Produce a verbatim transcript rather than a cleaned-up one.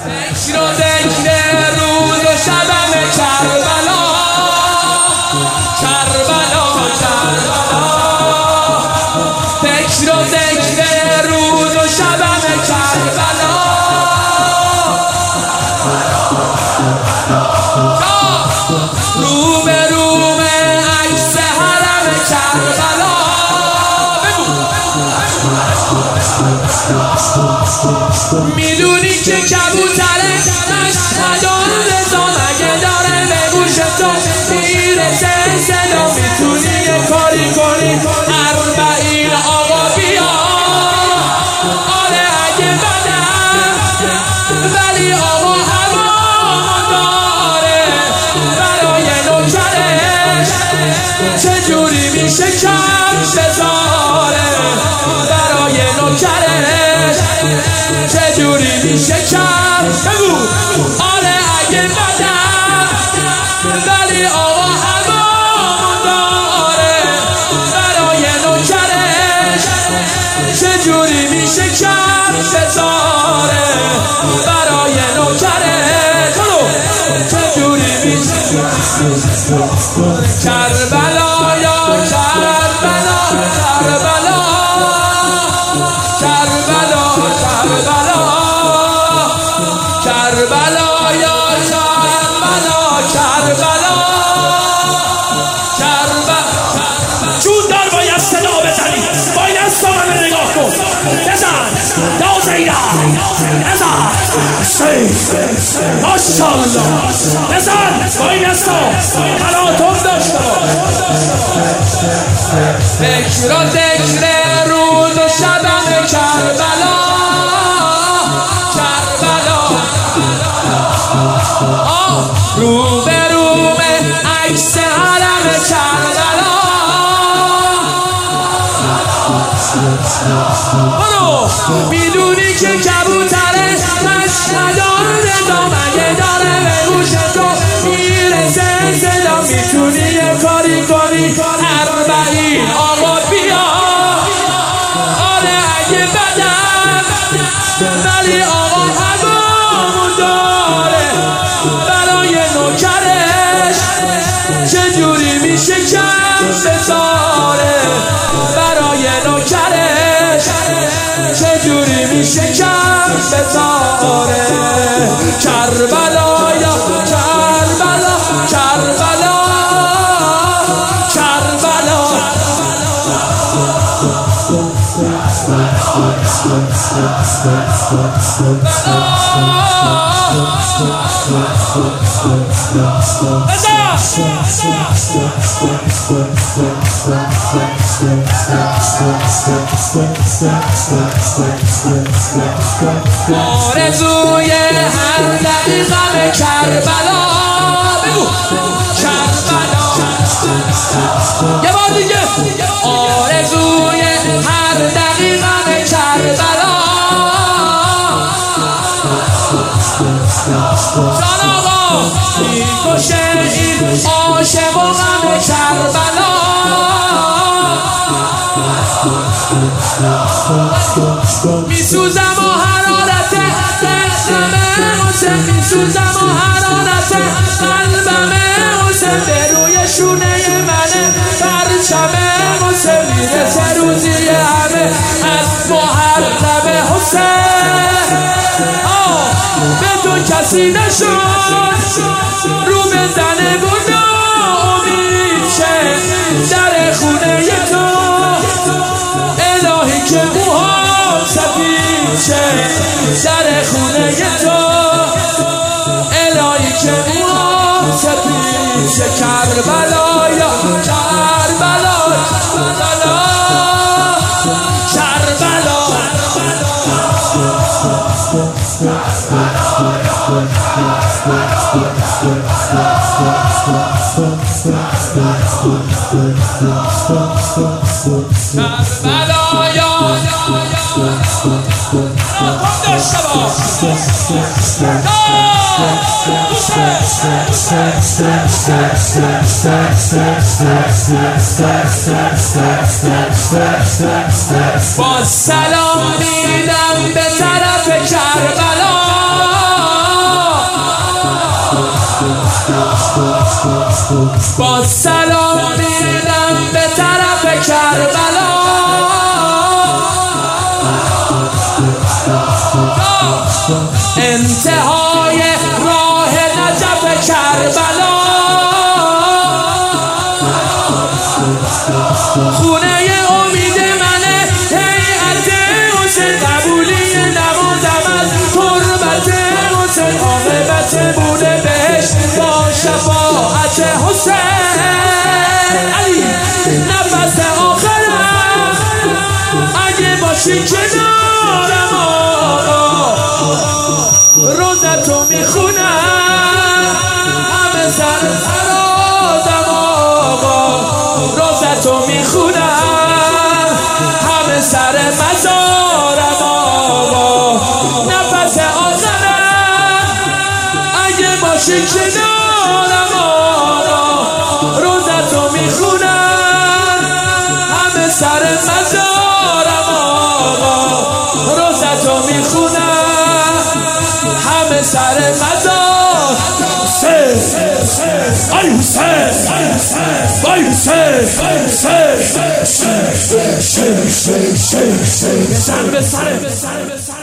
فکر و ذکر روز و شبم کربلا کربلا کربلا فکر و ذکر روز و شبم کربلا رو به رو به عکس حرم کربلا میدونی که کبوتره نداره رضا مگه داره به گوش تو میرسه صدا میتونی یه کاری کنی اربعین آقا بیا آره اگه بدم ولی آقا هوا داره برای نوکرش چجوری میشه کم بذاره برای نوکرش چجوری میشه کم بگو آره اگه بدم ولی آقا هوا داره برای نوکرش چجوری میشه کم بذاره برای نوکرش چجوری میشه کربلا یا کربلا کربلا کربلا کربلا کربلا یا کربلا کربلا کربلا چون دار باید صدا بزنی باید سامن نگاه کن بزن یا زیران بزن ماشاءالله بزن باید سام براتون داشته فکر و ذکر روز و شبم کربلا کربلا رو به رو به عکس حرم کربلا برو میدونی که کبوتره مش نداره رضا مگه داره به گوش تو میرسه صدا میتونی یه کاری کنی اربعین آقا بیا آره اگه بدم ولی آقا هوامون داره برای نوکرش چجوری میشه کم بذاره برای نوکرش چجوری میشه کم بذاره کربلا یا کربلا کربلا کربلا آرزوی هر دقیقم کربلا بگو کربلا یه بار دیگه آرزوی هر دقیقم کربلا جان آقا میکشه این عاشق و غم کربلا میسوزم و حرارت قلبم حسین میسوزم و حرارت قلبم حسین به روی شونه منه پرچم حسین میرسه روزی همه از محرم حسین به تو کسی نشد رو بزنه و ناامید شه در خونه تو الهی که موها سفید شه در خونه تو الهی که موها سفید شه کربلا یا کربلا کربلا کربلا کربلا یا با سلام میدم به طرف کربلا با سلام میرم به طرف کربلا، انتهای راه نجف کربلا، خونه امید منه هیئت حسین، قبولی نمازم از تربت حسین، عاقبت بوده بهش با شفاعت حسین. علی نفس آخرم اگه باشی کنارم آقا، روزتو میخونم همه سر فرازم آقا، روزتو میخونم همه سر مزارم آقا، نفس آخرم اگه باشی کنارم آقا، روزتو میخونم همه سر مزارم آقا، روزتو میخونم همه سر مزار. آی حسین آی حسین، سر به سر